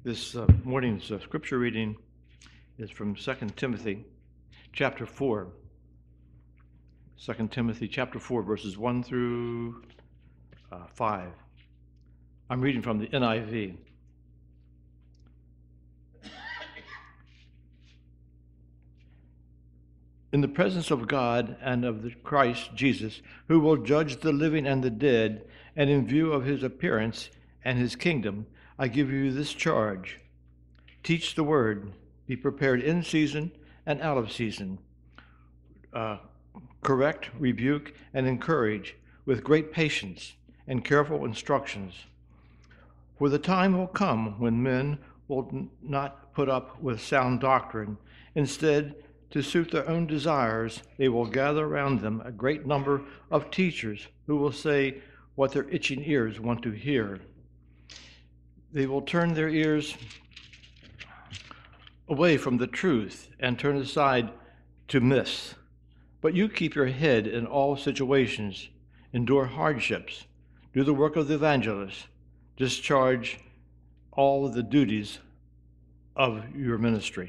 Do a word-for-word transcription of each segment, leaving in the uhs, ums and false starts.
This uh, morning's uh, scripture reading is from Second Timothy chapter four. Second Timothy chapter four, verses one through uh, five. I'm reading from the N I V. In the presence of God and of the Christ Jesus, who will judge the living and the dead, and in view of his appearance and his kingdom, I give you this charge. Teach the word, be prepared in season and out of season. Uh, correct, rebuke, and encourage with great patience and careful instructions. For the time will come when men will n- not put up with sound doctrine. Instead, to suit their own desires, they will gather around them a great number of teachers who will say what their itching ears want to hear. They will turn their ears away from the truth and turn aside to myths. But you keep your head in all situations, endure hardships, do the work of the evangelist, discharge all the duties of your ministry.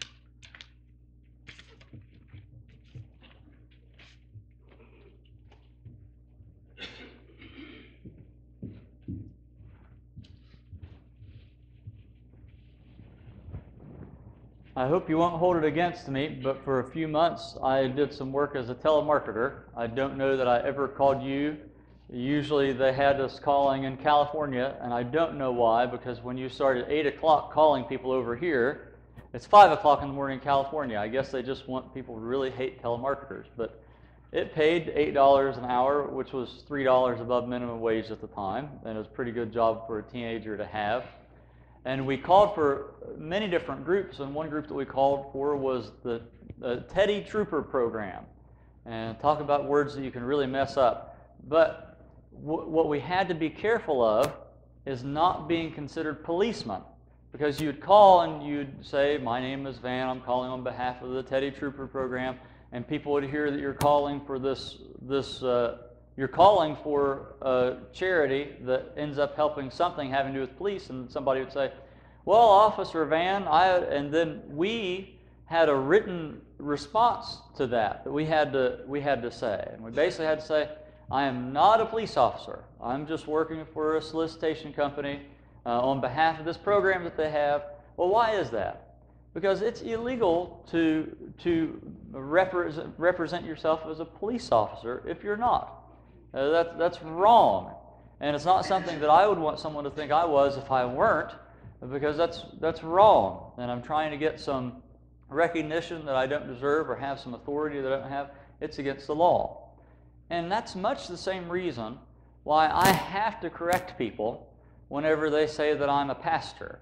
I hope you won't hold it against me, but for a few months I did some work as a telemarketer. I don't know that I ever called you. Usually they had us calling in California, and I don't know why, because when you start at eight o'clock calling people over here, it's five o'clock in the morning in California. I guess they just want people to really hate telemarketers. But it paid eight dollars an hour, which was three dollars above minimum wage at the time, and it was a pretty good job for a teenager to have. And we called for many different groups, and one group that we called for was the, the Teddy Trooper program. And talk about words that you can really mess up. But w- what we had to be careful of is not being considered policemen. Because you'd call and you'd say, my name is Van, I'm calling on behalf of the Teddy Trooper program, and people would hear that you're calling for this, this uh, you're calling for a charity that ends up helping something having to do with police, and somebody would say, well, Officer Van, I, and then we had a written response to that that we had to we had to say. And we basically had to say, I am not a police officer. I'm just working for a solicitation company uh, on behalf of this program that they have. Well, why is that? Because it's illegal to, to represent, represent yourself as a police officer if you're not. Uh, that, that's wrong, and it's not something that I would want someone to think I was if I weren't, because that's that's wrong, and I'm trying to get some recognition that I don't deserve or have some authority that I don't have. It's against the law, and that's much the same reason why I have to correct people whenever they say that I'm a pastor.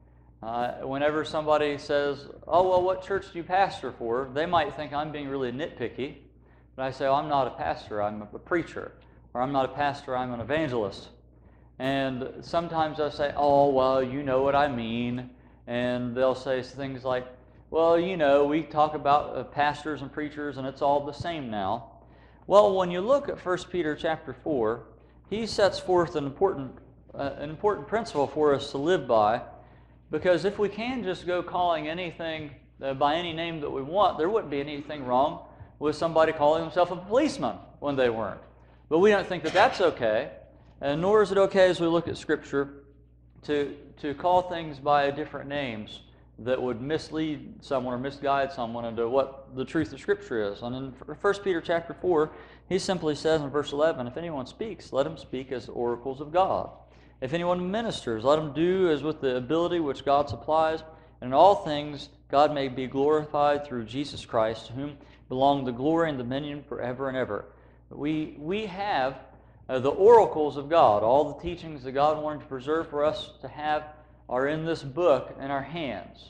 Uh, whenever somebody says, oh, well, what church do you pastor for? They might think I'm being really nitpicky, but I say, oh, I'm not a pastor, I'm a preacher. Or I'm not a pastor, I'm an evangelist. And sometimes they'll say, oh, well, you know what I mean. And they'll say things like, well, you know, we talk about uh, pastors and preachers and it's all the same now. Well, when you look at First Peter chapter four, he sets forth an important, uh, an important principle for us to live by, because if we can just go calling anything uh, by any name that we want, there wouldn't be anything wrong with somebody calling himself a policeman when they weren't. But we don't think that that's okay, and nor is it okay as we look at Scripture to, to call things by different names that would mislead someone or misguide someone into what the truth of Scripture is. And in First Peter chapter four, he simply says in verse eleven, if anyone speaks, let him speak as oracles of God. If anyone ministers, let him do as with the ability which God supplies, and in all things God may be glorified through Jesus Christ, to whom belong the glory and dominion forever and ever. We, we have uh, the oracles of God. All the teachings that God wanted to preserve for us to have are in this book in our hands.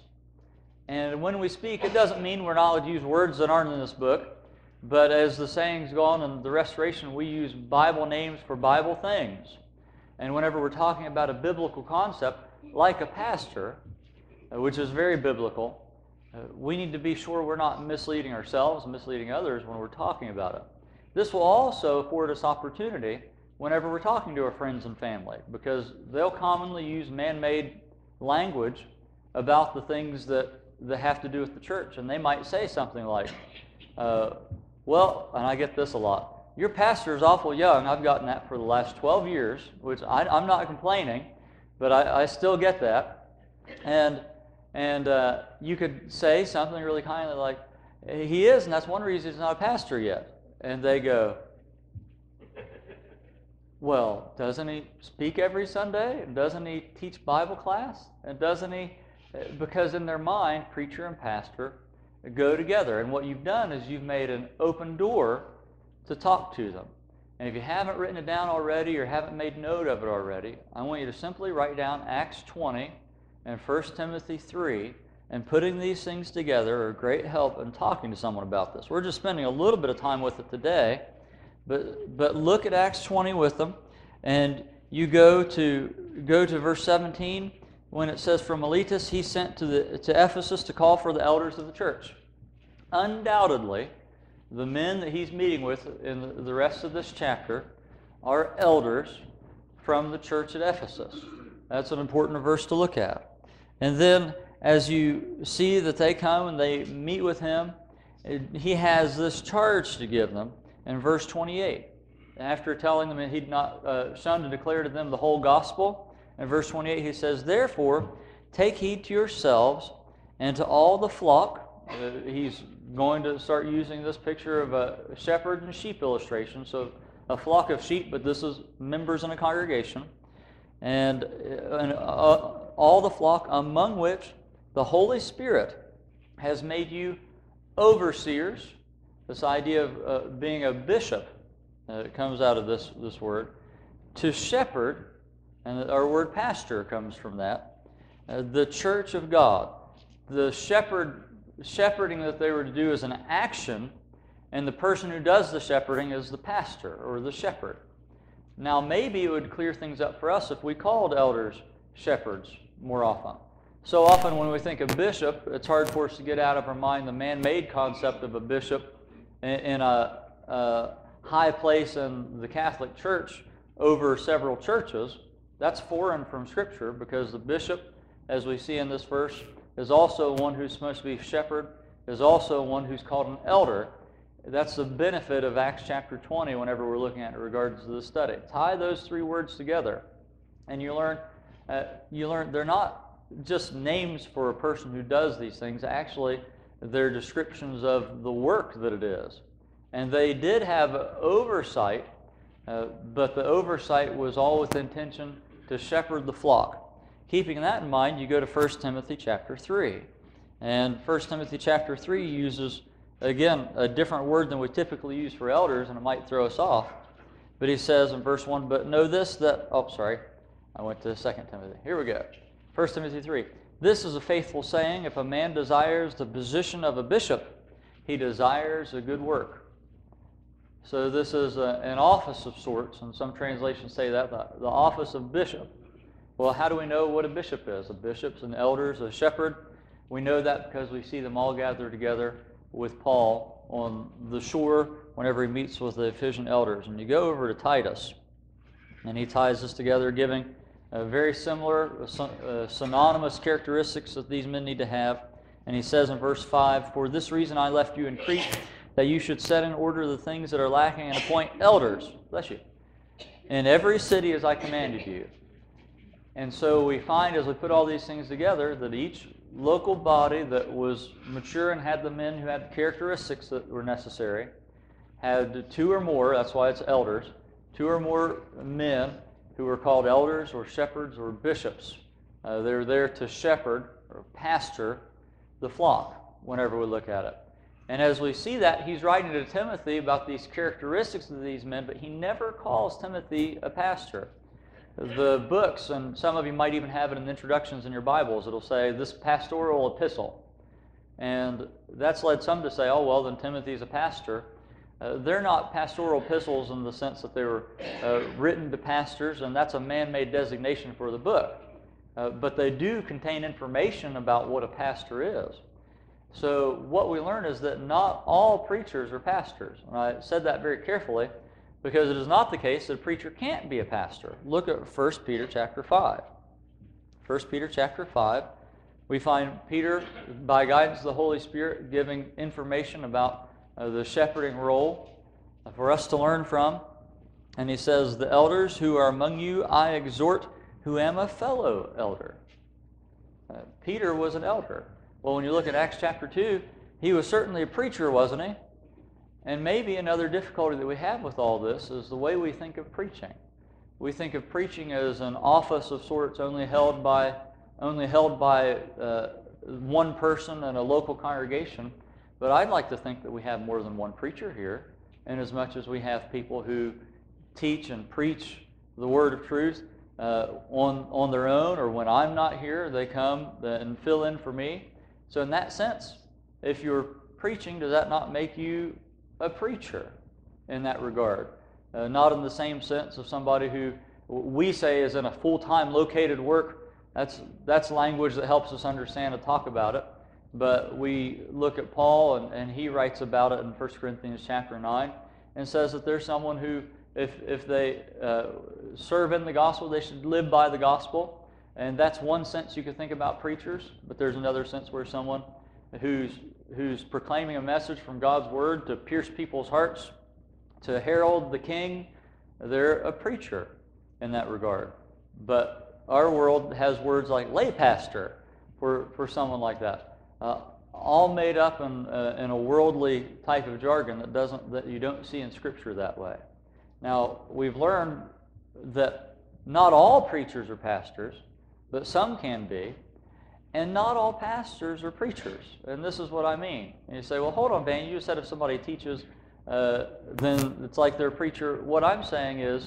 And when we speak, it doesn't mean we're not allowed to use words that aren't in this book, but as the sayings go on in the Restoration, we use Bible names for Bible things. And whenever we're talking about a biblical concept, like a pastor, uh, which is very biblical, Uh, we need to be sure we're not misleading ourselves and misleading others when we're talking about it. This will also afford us opportunity whenever we're talking to our friends and family, because they'll commonly use man-made language about the things that, that have to do with the church. And they might say something like, uh, well, and I get this a lot, your pastor is awful young. I've gotten that for the last twelve years, which I, I'm not complaining, but I, I still get that. And, and uh, you could say something really kindly like, he is, and that's one reason he's not a pastor yet. And they go, well, doesn't he speak every Sunday? Doesn't he teach Bible class? And doesn't he? Because in their mind, preacher and pastor go together. And what you've done is you've made an open door to talk to them. And if you haven't written it down already or haven't made note of it already, I want you to simply write down Acts twenty and First Timothy three, and putting these things together are a great help in talking to someone about this. We're just spending a little bit of time with it today. But but look at Acts twenty with them, and you go to go to verse seventeen when it says, "From Miletus he sent to the to Ephesus to call for the elders of the church." Undoubtedly, the men that he's meeting with in the, the rest of this chapter are elders from the church at Ephesus. That's an important verse to look at. And then as you see that they come and they meet with him, he has this charge to give them. In verse twenty-eight, after telling them that he'd not uh, shunned to declare to them the whole gospel, in verse twenty-eight he says, "Therefore, take heed to yourselves and to all the flock." Uh, he's going to start using this picture of a shepherd and sheep illustration. So a flock of sheep, but this is members in a congregation. And, and uh, all the flock among which the Holy Spirit has made you overseers. This idea of uh, being a bishop uh, comes out of this, this word. To shepherd, and our word pastor comes from that. Uh, the church of God. The shepherd, shepherding that they were to do is an action, and the person who does the shepherding is the pastor or the shepherd. Now, maybe it would clear things up for us if we called elders shepherds more often. So often when we think of bishop, it's hard for us to get out of our mind the man-made concept of a bishop in a, a high place in the Catholic Church over several churches. That's foreign from Scripture, because the bishop, as we see in this verse, is also one who's supposed to be shepherd, is also one who's called an elder. That's the benefit of Acts chapter twenty whenever we're looking at it in regards to the study. Tie those three words together, and you learn, uh, you learn they're not just names for a person who does these things. Actually, they're descriptions of the work that it is. And they did have oversight, uh, but the oversight was all with intention to shepherd the flock. Keeping that in mind, you go to First Timothy chapter three. And First Timothy chapter three uses, again, a different word than we typically use for elders, and it might throw us off. But he says in verse one, "But know this, that," oh, sorry, I went to Second Timothy. Here we go. First Timothy three. "This is a faithful saying, if a man desires the position of a bishop, he desires a good work." So this is a, an office of sorts, and some translations say that, the, the office of bishop. Well, how do we know what a bishop is? A bishop's an elder's, a shepherd. We know that because we see them all gathered together with Paul on the shore whenever he meets with the Ephesian elders. And you go over to Titus, and he ties this together, giving Uh, very similar, uh, synonymous characteristics that these men need to have. And he says in verse five, "For this reason I left you in Crete, that you should set in order the things that are lacking and appoint elders," bless you, "in every city as I commanded you." And so we find, as we put all these things together, that each local body that was mature and had the men who had the characteristics that were necessary had two or more, that's why it's elders, two or more men who were called elders or shepherds or bishops. Uh, they're there to shepherd or pastor the flock whenever we look at it. And as we see that, he's writing to Timothy about these characteristics of these men, but he never calls Timothy a pastor. The books, and some of you might even have it in the introductions in your Bibles, it'll say this pastoral epistle. And that's led some to say, oh, well, then Timothy's a pastor. Uh, they're not pastoral epistles in the sense that they were uh, written to pastors, and that's a man-made designation for the book. Uh, but they do contain information about what a pastor is. So what we learn is that not all preachers are pastors. And I said that very carefully because it is not the case that a preacher can't be a pastor. Look at First Peter chapter five. First Peter chapter five. We find Peter, by guidance of the Holy Spirit, giving information about uh, the shepherding role for us to learn from. And he says, "The elders who are among you I exhort, who am a fellow elder." Uh, Peter was an elder. Well, when you look at Acts chapter two, he was certainly a preacher, wasn't he? And maybe another difficulty that we have with all this is the way we think of preaching. We think of preaching as an office of sorts only held by only held by uh, one person and a local congregation. But I'd like to think that we have more than one preacher here, in as much as we have people who teach and preach the word of truth uh, on, on their own, or when I'm not here, they come and fill in for me. So in that sense, if you're preaching, does that not make you a preacher in that regard? Uh, not in the same sense of somebody who we say is in a full-time located work. That's, that's language that helps us understand and talk about it. But we look at Paul, and, and he writes about it in First Corinthians chapter nine, and says that there's someone who, if, if they uh, serve in the gospel, they should live by the gospel. And that's one sense you could think about preachers, but there's another sense where someone who's, who's proclaiming a message from God's word to pierce people's hearts, to herald the king, they're a preacher in that regard. But our world has words like lay pastor for, for someone like that, uh, all made up in, uh, in a worldly type of jargon that doesn't that you don't see in Scripture that way. Now, we've learned that not all preachers are pastors, but some can be, and not all pastors are preachers. And this is what I mean. And you say, well, hold on, Van, you just said if somebody teaches, uh, then it's like they're a preacher. What I'm saying is,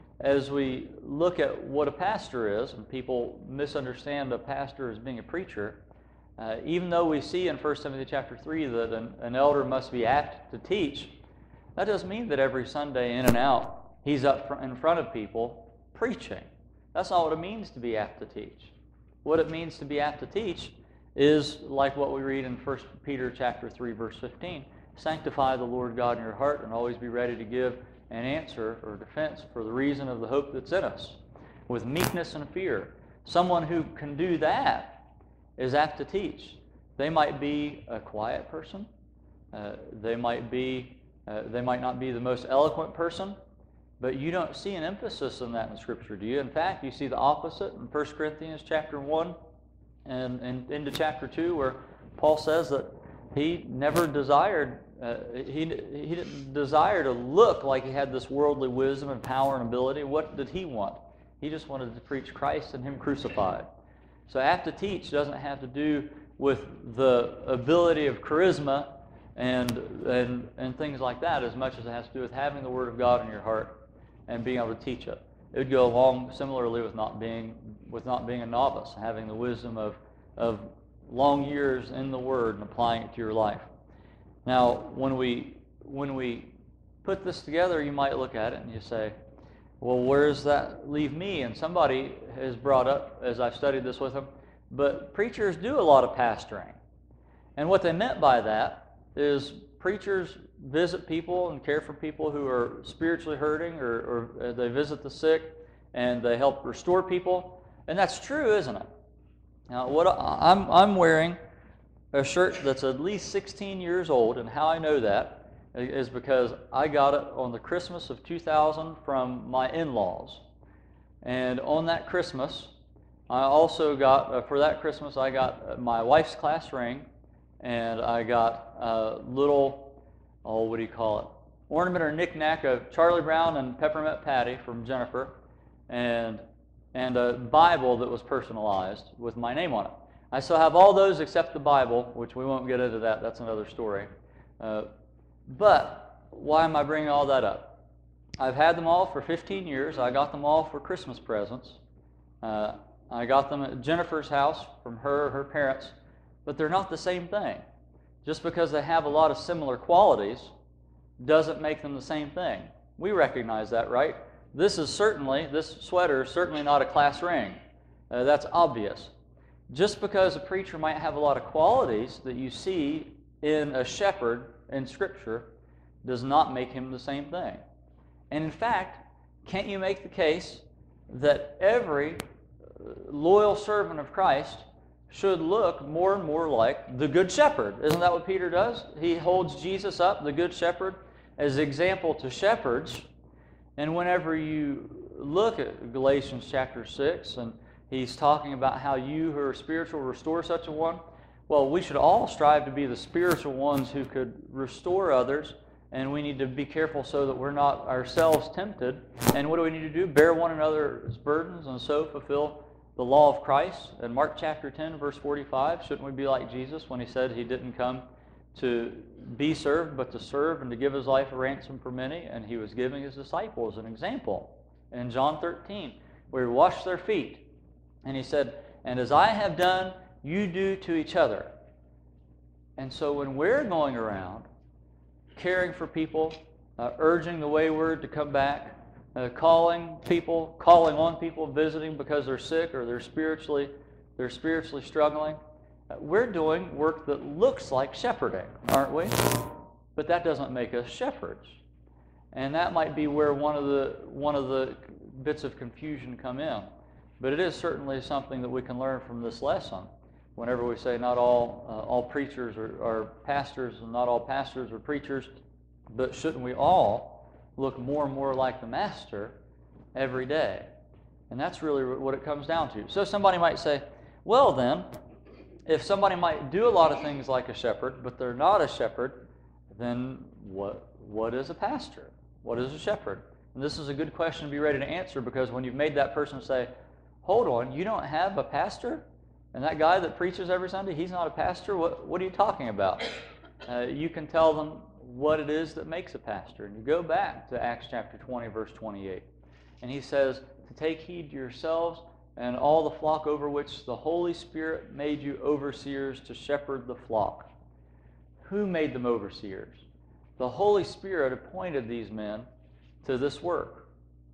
as we look at what a pastor is, and people misunderstand a pastor as being a preacher, uh, even though we see in First Timothy chapter three that an, an elder must be apt to teach, that doesn't mean that every Sunday in and out he's up fr- in front of people preaching. That's not what it means to be apt to teach. What it means to be apt to teach is like what we read in First Peter chapter three, verse fifteen. Sanctify the Lord God in your heart, and always be ready to give an answer or defense for the reason of the hope that's in us, with meekness and fear. Someone who can do that is apt to teach. They might be a quiet person. Uh, they might be. Uh, they might not be the most eloquent person, but you don't see an emphasis on that in Scripture, do you? In fact, you see the opposite in First Corinthians chapter one and, and into chapter two, where Paul says that he never desired, uh, he, he didn't desire to look like he had this worldly wisdom and power and ability. What did he want? He just wanted to preach Christ and Him crucified. So apt to teach doesn't have to do with the ability of charisma and, and, and things like that as much as it has to do with having the Word of God in your heart and being able to teach it. It would go along similarly with not being, with not being a novice, having the wisdom of, of long years in the Word and applying it to your life. Now, when we when we put this together, you might look at it and you say, well, where does that leave me? And somebody has brought up, as I've studied this with them, but preachers do a lot of pastoring. And what they meant by that is preachers visit people and care for people who are spiritually hurting, or, or they visit the sick and they help restore people. And that's true, isn't it? Now, what I'm, I'm wearing a shirt that's at least sixteen years old, and how I know that is because I got it on the Christmas of two thousand from my in-laws. And on that Christmas, I also got, uh, for that Christmas, I got my wife's class ring, and I got a little, oh, what do you call it, ornament or knick-knack of Charlie Brown and Peppermint Patty from Jennifer, and and a Bible that was personalized with my name on it. I still have all those except the Bible, which we won't get into that. That's another story. Uh, but why am I bringing all that up? I've had them all for fifteen years. I got them all for Christmas presents. Uh, I got them at Jennifer's house from her, her parents, but they're not the same thing. Just because they have a lot of similar qualities doesn't make them the same thing. We recognize that, right? This is certainly, this sweater is certainly not a class ring. Uh, that's obvious. Just because a preacher might have a lot of qualities that you see in a shepherd in Scripture does not make him the same thing. And in fact, can't you make the case that every loyal servant of Christ should look more and more like the Good Shepherd. Isn't that what Peter does? He holds Jesus up, the Good Shepherd, as example to shepherds. And whenever you look at Galatians chapter six, and he's talking about how you who are spiritual restore such a one, well, we should all strive to be the spiritual ones who could restore others, and we need to be careful so that we're not ourselves tempted. And what do we need to do? Bear one another's burdens and so fulfill the law of Christ. In Mark chapter ten, verse forty-five, shouldn't we be like Jesus when he said he didn't come to be served, but to serve and to give his life a ransom for many? And he was giving his disciples an example. In John thirteen, where he washed their feet, and he said, and as I have done, you do to each other. And so when we're going around caring for people, uh, urging the wayward to come back, uh, calling people, calling on people, visiting because they're sick or they're spiritually, they're spiritually struggling, uh, we're doing work that looks like shepherding, aren't we? But that doesn't make us shepherds. And that might be where one of the one of the bits of confusion come in. But it is certainly something that we can learn from this lesson. Whenever we say not all uh, all preachers are, are pastors and not all pastors are preachers, but shouldn't we all look more and more like the Master every day? And that's really what it comes down to. So somebody might say, well then, if somebody might do a lot of things like a shepherd, but they're not a shepherd, then what what is a pastor? What is a shepherd? And this is a good question to be ready to answer, because when you've made that person say, hold on, you don't have a pastor? And that guy that preaches every Sunday, he's not a pastor? What, what are you talking about? Uh, you can tell them what it is that makes a pastor. And you go back to Acts chapter twenty, verse twenty-eight. And he says, to take heed to yourselves and all the flock over which the Holy Spirit made you overseers to shepherd the flock. Who made them overseers? The Holy Spirit appointed these men to this work.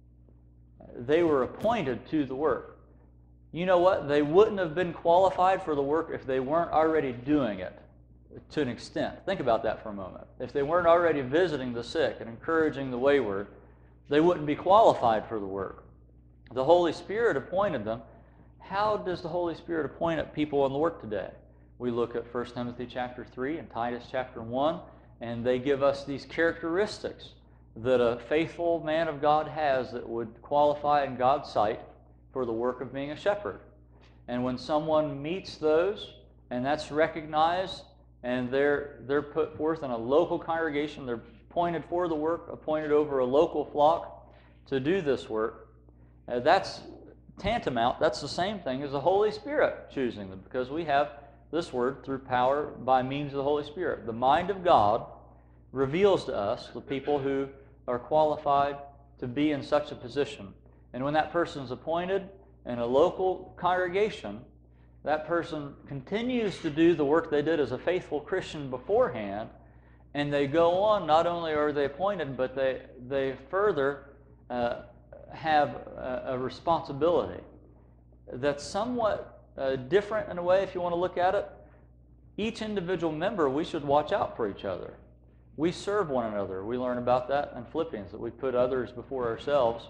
They were appointed to the work. You know what? They wouldn't have been qualified for the work if they weren't already doing it to an extent. Think about that for a moment. If they weren't already visiting the sick and encouraging the wayward, they wouldn't be qualified for the work. The Holy Spirit appointed them. How does the Holy Spirit appoint people in the work today? We look at First Timothy chapter three and Titus chapter one, and they give us these characteristics that a faithful man of God has that would qualify in God's sight for the work of being a shepherd. And when someone meets those, and that's recognized, and they're they're put forth in a local congregation, they're appointed for the work, appointed over a local flock to do this work, uh, that's tantamount, that's the same thing as the Holy Spirit choosing them, because we have this word through power by means of the Holy Spirit. The mind of God reveals to us the people who are qualified to be in such a position. And when that person is appointed in a local congregation, that person continues to do the work they did as a faithful Christian beforehand, and they go on, not only are they appointed, but they, they further uh, have a, a responsibility that's somewhat uh, different in a way, if you want to look at it. Each individual member, we should watch out for each other. We serve one another. We learn about that in Philippians, that we put others before ourselves.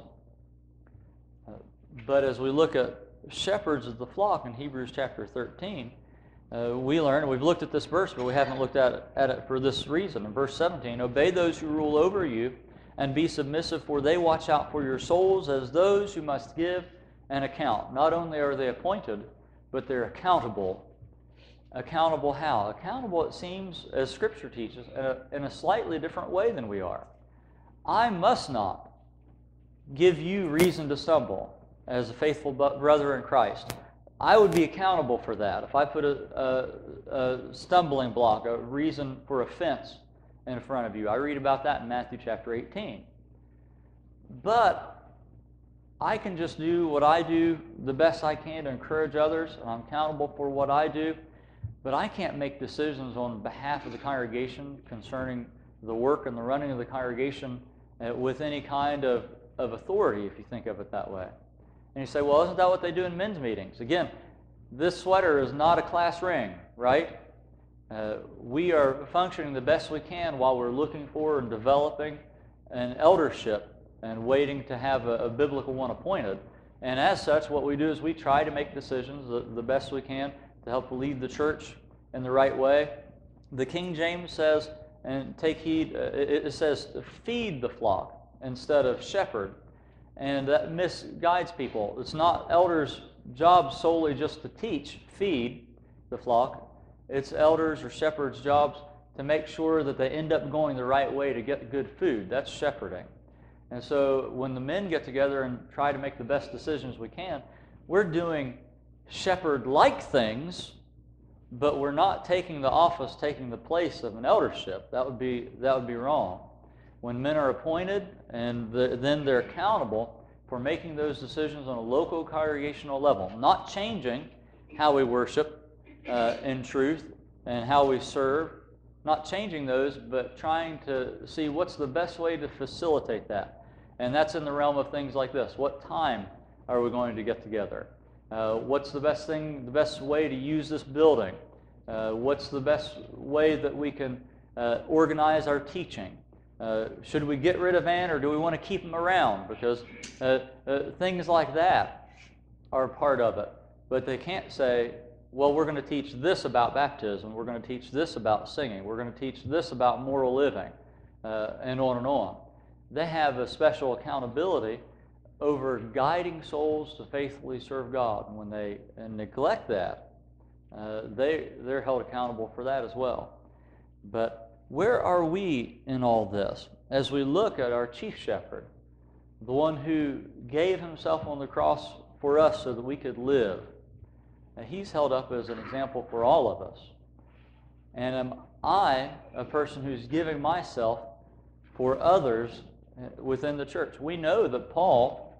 Uh, but as we look at shepherds of the flock in Hebrews chapter thirteen, uh, we learn, and we've looked at this verse, but we haven't looked at it, at it for this reason. In verse seventeen, obey those who rule over you and be submissive, for they watch out for your souls as those who must give an account. Not only are they appointed, but they're accountable. Accountable how? Accountable, it seems, as Scripture teaches, in a, in a slightly different way than we are. I must not give you reason to stumble as a faithful brother in Christ. I would be accountable for that. If I put a, a, a stumbling block, a reason for offense in front of you. I read about that in Matthew chapter eighteen. But I can just do what I do the best I can to encourage others, and I'm accountable for what I do. But I can't make decisions on behalf of the congregation concerning the work and the running of the congregation uh, with any kind of, of authority, if you think of it that way. And you say, well, isn't that what they do in men's meetings? Again, this sweater is not a class ring, right? Uh, we are functioning the best we can while we're looking for and developing an eldership and waiting to have a, a biblical one appointed. And as such, what we do is we try to make decisions the, the best we can to help lead the church in the right way. The King James says, and take heed, uh, it, it says feed the flock instead of shepherd. And that misguides people. It's not elders' job solely just to teach, feed the flock. It's elders' or shepherds' jobs to make sure that they end up going the right way to get good food. That's shepherding. And so when the men get together and try to make the best decisions we can, we're doing shepherd-like things, but we're not taking the office, taking the place of an eldership. That would be, that would be wrong. When men are appointed, and the, then they're accountable for making those decisions on a local congregational level, not changing how we worship uh, in truth and how we serve, not changing those, but trying to see what's the best way to facilitate that. And that's in the realm of things like this. What time are we going to get together? Uh, what's the best thing, the best way to use this building? Uh, what's the best way that we can uh, organize our teaching? Uh, should we get rid of Ann, or do we want to keep him around? Because uh, uh, things like that are part of it. But they can't say, well, we're going to teach this about baptism, we're going to teach this about singing, we're going to teach this about moral living, uh, and on and on. They have a special accountability over guiding souls to faithfully serve God. And when they and neglect that, uh, they, they're held accountable for that as well. But where are we in all this? As we look at our chief shepherd, the one who gave himself on the cross for us so that we could live, and he's held up as an example for all of us. And am I a person who's giving myself for others within the church? We know that Paul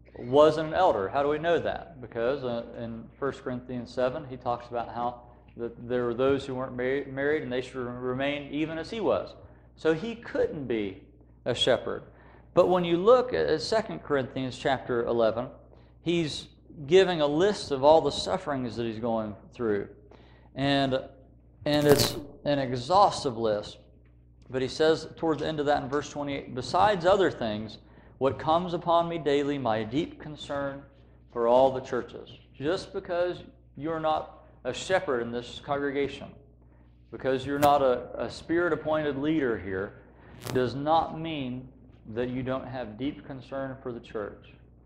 was an elder. How do we know that? Because uh, in First Corinthians seven, he talks about how that there were those who weren't married, married and they should remain even as he was. So he couldn't be a shepherd. But when you look at Second Corinthians chapter eleven, he's giving a list of all the sufferings that he's going through. And, and it's an exhaustive list. But he says toward the end of that in verse twenty-eight, besides other things, what comes upon me daily, my deep concern for all the churches. Just because you're not a shepherd in this congregation, because you're not a, a spirit-appointed leader here, does not mean that you don't have deep concern for the church.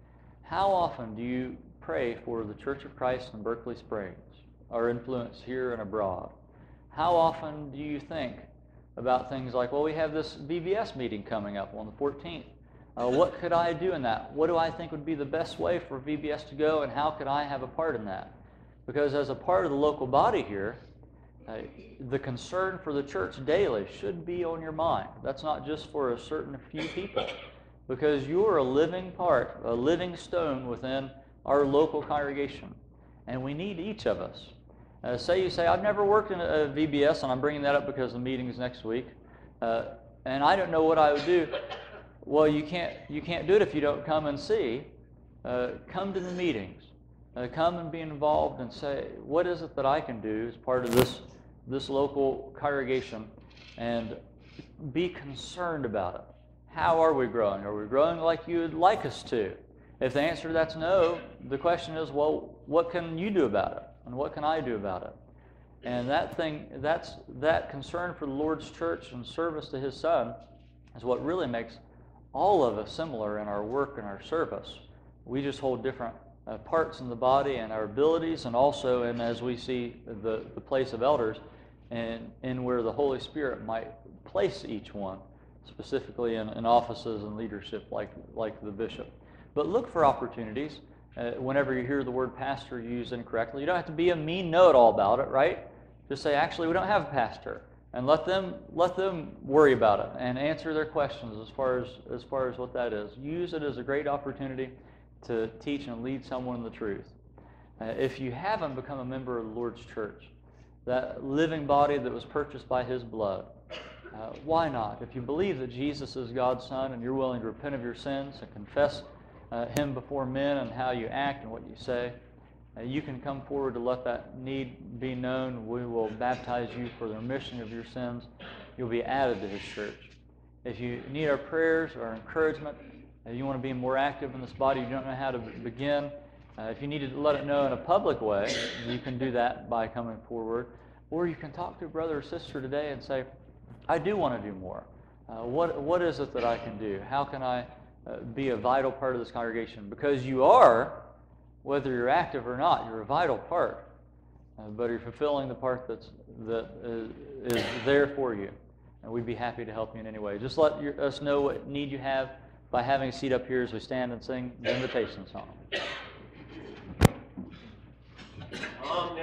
How often do you pray for the Church of Christ in Berkeley Springs, our influence here and abroad? How often do you think about things like, well, we have this V B S meeting coming up on the fourteenth. Uh, what could I do in that? What do I think would be the best way for V B S to go, and how could I have a part in that? Because as a part of the local body here, uh, the concern for the church daily should be on your mind. That's not just for a certain few people, because you're a living part, a living stone within our local congregation, and we need each of us. Uh, say you say, I've never worked in a, a V B S, and I'm bringing that up because the meeting is next week, uh, and I don't know what I would do. Well, you can't, you can't do it if you don't come and see. Uh, come to the meetings. Uh, come and be involved and say, what is it that I can do as part of this, this local congregation, and be concerned about it. How are we growing? Are we growing like you would like us to? If the answer to that's no, the question is, well, what can you do about it? And what can I do about it? And that thing, that's that concern for the Lord's church and service to His Son is what really makes all of us similar in our work and our service. We just hold different uh, parts in the body and our abilities, and also in as we see the, the place of elders and in where the Holy Spirit might place each one, specifically in, in offices and leadership like, like the bishop. But look for opportunities. Uh, whenever you hear the word pastor used incorrectly, you don't have to be a mean know-it-all about it, right? Just say, actually, we don't have a pastor, and let them let them worry about it and answer their questions as far as as far as what that is. Use it as a great opportunity to teach and lead someone in the truth. Uh, if you haven't become a member of the Lord's church, that living body that was purchased by His blood, uh, why not? If you believe that Jesus is God's Son and you're willing to repent of your sins and confess uh, Him before men and how you act and what you say, uh, you can come forward to let that need be known. We will baptize you for the remission of your sins. You'll be added to His church. If you need our prayers or encouragement, Uh, you want to be more active in this body, you don't know how to begin. Uh, if you need to let it know in a public way, you can do that by coming forward. Or you can talk to a brother or sister today and say, I do want to do more. Uh, what What is it that I can do? How can I uh, be a vital part of this congregation? Because you are, whether you're active or not, you're a vital part. Uh, but you're fulfilling the part that's, that is, is there for you. And we'd be happy to help you in any way. Just let your, us know what need you have by having a seat up here as we stand and sing the invitation song.